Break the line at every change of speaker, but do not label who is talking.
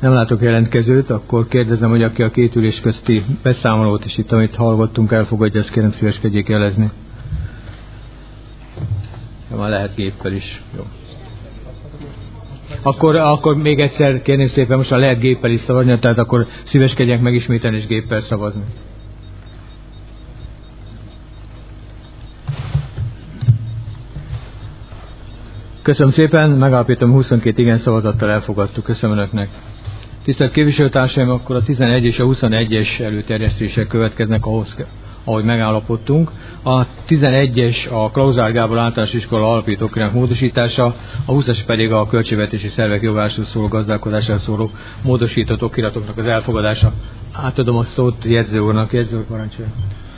Nem látok jelentkezőt, akkor kérdezem, hogy aki a két ülés közti beszámolót is itt, amit hallgattunk, elfogadja, ezt kérem szíveskedjék jelezni. Már lehet géppel is. Jó. Akkor még egyszer kérném szépen, most már lehet géppel is szavazni, tehát akkor szíveskedjenek megismételni és géppel szavazni. Köszönöm szépen, megállapítom, 22 igen szavazattal elfogadtuk. Köszönöm Önöknek. Tisztelt képviselőtársaim, akkor a 11 és a 21-es előterjesztések következnek ahhoz, ahogy megállapodtunk. A 11-es a Klauzár Gábor általános iskola alapítókönyvének módosítása, a 20-as pedig a költségvetési szervek jogásról szóló gazdálkodásáról szóló módosított okiratoknak az elfogadása. Átadom a szót jegyző úrnak. Jegyző úr, parancsolja.